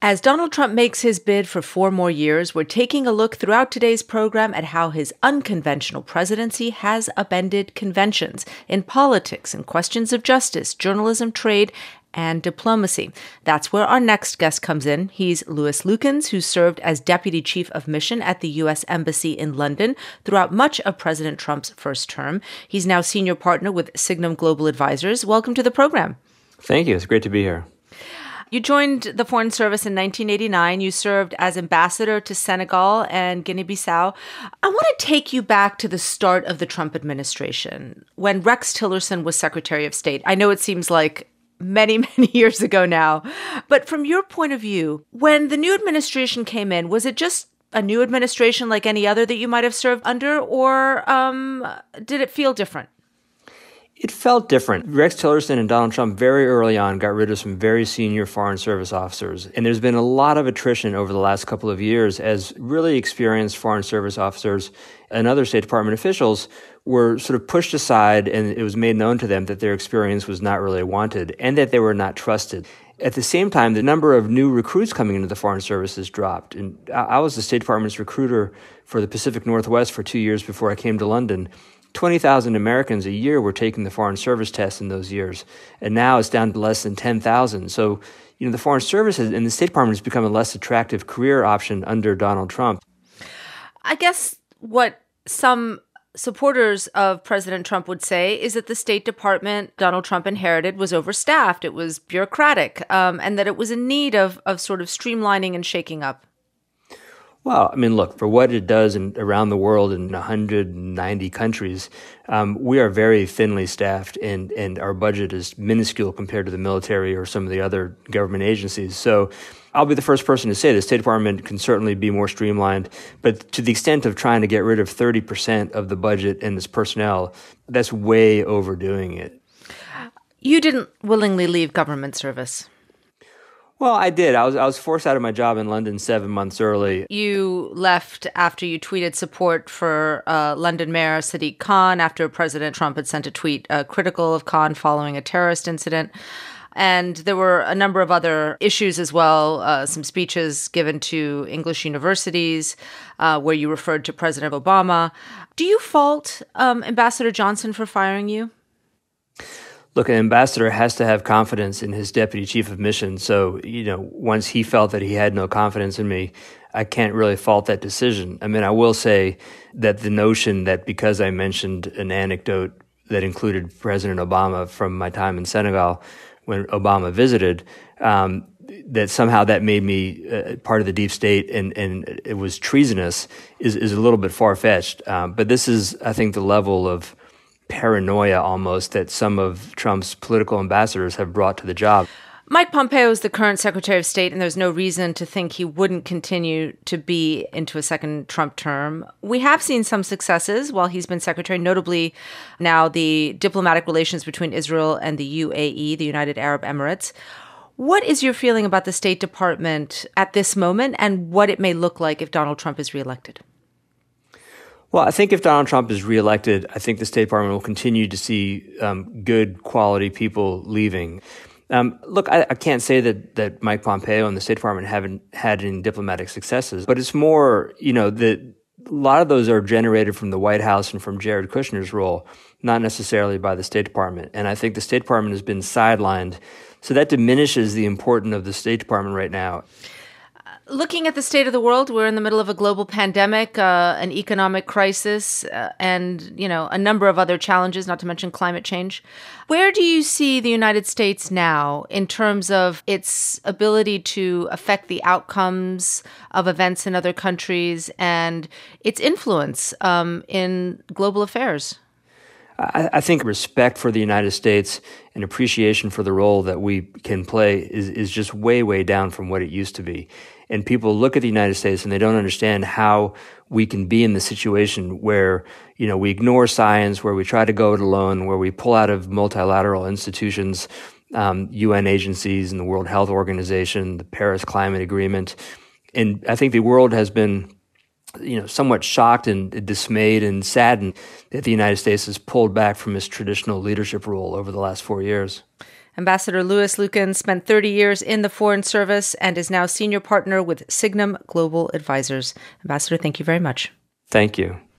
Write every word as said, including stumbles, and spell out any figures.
As Donald Trump makes his bid for four more years, we're taking a look throughout today's program at how his unconventional presidency has upended conventions in politics and questions of justice, journalism, trade, and diplomacy. That's where our next guest comes in. He's Louis Lukens, who served as Deputy Chief of Mission at the U S Embassy in London throughout much of President Trump's first term. He's now Senior Partner with Signum Global Advisors. Welcome to the program. Thank you. It's great to be here. You joined the Foreign Service in nineteen eighty-nine. You served as ambassador to Senegal and Guinea-Bissau. I want to take you back to the start of the Trump administration, when Rex Tillerson was Secretary of State. I know it seems like many, many years ago now, but from your point of view, when the new administration came in, was it just a new administration like any other that you might have served under, or um, did it feel different? It felt different. Rex Tillerson and Donald Trump very early on got rid of some very senior Foreign Service officers. And there's been a lot of attrition over the last couple of years as really experienced Foreign Service officers and other State Department officials were sort of pushed aside, and it was made known to them that their experience was not really wanted and that they were not trusted. At the same time, the number of new recruits coming into the Foreign Service has dropped. And I was the State Department's recruiter for the Pacific Northwest for two years before I came to London. twenty thousand Americans a year were taking the Foreign Service test in those years, and now it's down to less than ten thousand. So, you know, the Foreign Service has, and the State Department has become a less attractive career option under Donald Trump. I guess what some supporters of President Trump would say is that the State Department Donald Trump inherited was overstaffed, it was bureaucratic, um, and that it was in need of, of sort of streamlining and shaking up. Well, I mean, look, for what it does in, around the world in one hundred ninety countries, um, we are very thinly staffed, and, and our budget is minuscule compared to the military or some of the other government agencies. So I'll be the first person to say the State Department can certainly be more streamlined, but to the extent of trying to get rid of thirty percent of the budget and its personnel, that's way overdoing it. You didn't willingly leave government service. Well, I did. I was I was forced out of my job in London seven months early. You left after you tweeted support for uh, London Mayor Sadiq Khan after President Trump had sent a tweet uh, critical of Khan following a terrorist incident. And there were a number of other issues as well, uh, some speeches given to English universities uh, where you referred to President Obama. Do you fault um, Ambassador Johnson for firing you? Look, an ambassador has to have confidence in his deputy chief of mission. So, you know, once he felt that he had no confidence in me, I can't really fault that decision. I mean, I will say that the notion that because I mentioned an anecdote that included President Obama from my time in Senegal when Obama visited, um, that somehow that made me uh, part of the deep state and, and it was treasonous is, is a little bit far-fetched. Um, but this is, I think, the level of paranoia almost that some of Trump's political ambassadors have brought to the job. Mike Pompeo is the current Secretary of State, and there's no reason to think he wouldn't continue to be into a second Trump term. We have seen some successes while he's been secretary, notably now the diplomatic relations between Israel and the U A E, the United Arab Emirates. What is your feeling about the State Department at this moment and what it may look like if Donald Trump is reelected? Well, I think if Donald Trump is reelected, I think the State Department will continue to see um, good quality people leaving. Um, look, I, I can't say that, that Mike Pompeo and the State Department haven't had any diplomatic successes, but it's more, you know, that a lot of those are generated from the White House and from Jared Kushner's role, not necessarily by the State Department. And I think the State Department has been sidelined. So that diminishes the importance of the State Department right now. Looking at the state of the world, we're in the middle of a global pandemic, uh, an economic crisis, uh, and, you know, a number of other challenges, not to mention climate change. Where do you see the United States now in terms of its ability to affect the outcomes of events in other countries and its influence um, in global affairs? I, I think respect for the United States and appreciation for the role that we can play is, is just way, way down from what it used to be. And people look at the United States and they don't understand how we can be in the situation where, you know, we ignore science, where we try to go it alone, where we pull out of multilateral institutions, um, U N agencies and the World Health Organization, the Paris Climate Agreement. And I think the world has been, you know, somewhat shocked and dismayed and saddened that the United States has pulled back from its traditional leadership role over the last four years. Ambassador Louis Luken spent thirty years in the Foreign Service and is now senior partner with Signum Global Advisors. Ambassador, thank you very much. Thank you.